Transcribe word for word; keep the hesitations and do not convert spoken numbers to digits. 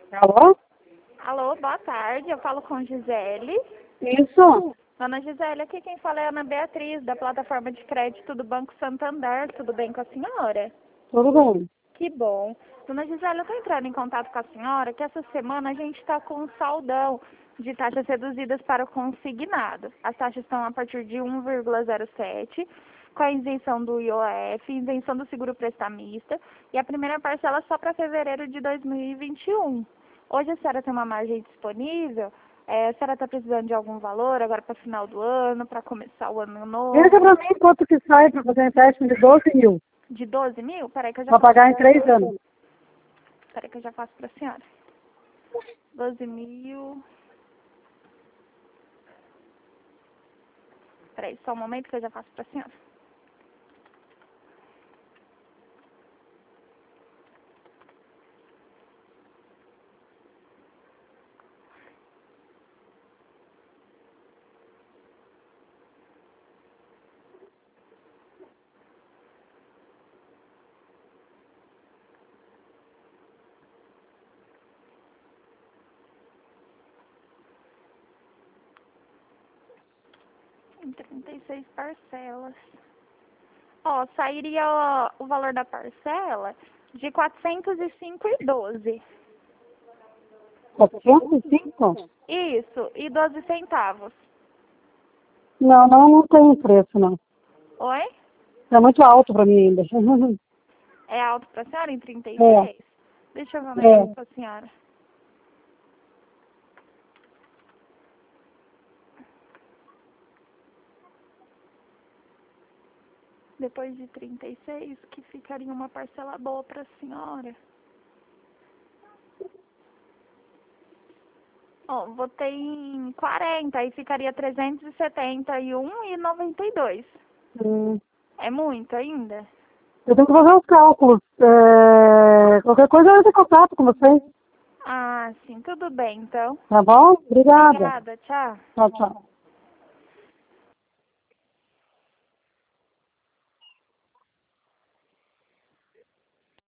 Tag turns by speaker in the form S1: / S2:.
S1: Alô?
S2: Alô, boa tarde. Eu falo com Gisele.
S1: Isso?
S2: Dona Gisele, aqui quem fala é a Ana Beatriz, da plataforma de crédito do Banco Santander. Tudo bem com a senhora?
S1: Tudo bem.
S2: Que bom. Dona Gisele, eu estou entrando em contato com a senhora que essa semana a gente está com um saldão de taxas reduzidas para o consignado. As taxas estão a partir de um vírgula zero sete, com a isenção do I O F, isenção do seguro prestamista, e a primeira parcela só para fevereiro de dois mil e vinte e um. Hoje a senhora tem uma margem disponível? É, a senhora está precisando de algum valor agora para o final do ano, para começar o ano novo?
S1: Veja pra mim quanto que sai para fazer um empréstimo de doze mil.
S2: De doze mil? Peraí que eu já
S1: Para
S2: faço.
S1: pagar em três anos.
S2: Peraí que eu já faço para a senhora. doze mil. Peraí, só um momento que eu já faço para a senhora. Em trinta e seis parcelas. Ó, sairia ó, o valor da parcela de quatrocentos e cinco e doze.
S1: quatrocentos e cinco?
S2: Isso, e doze centavos.
S1: Não, não, não tem preço, não.
S2: Oi?
S1: É muito alto para mim ainda.
S2: É alto pra senhora em trinta e
S1: É.
S2: seis? Deixa eu ver
S1: É.
S2: mais pra senhora. Depois de trinta e seis, que ficaria uma parcela boa pra senhora. Ó, votei em quarenta, aí ficaria trezentos e setenta e um e noventa e dois.
S1: Hum.
S2: É muito ainda?
S1: Eu tenho que fazer os cálculos. É, qualquer coisa eu entro em contato com vocês.
S2: Ah, sim, tudo bem, então.
S1: Tá bom? Obrigada.
S2: Obrigada, tchau.
S1: Tchau, tchau.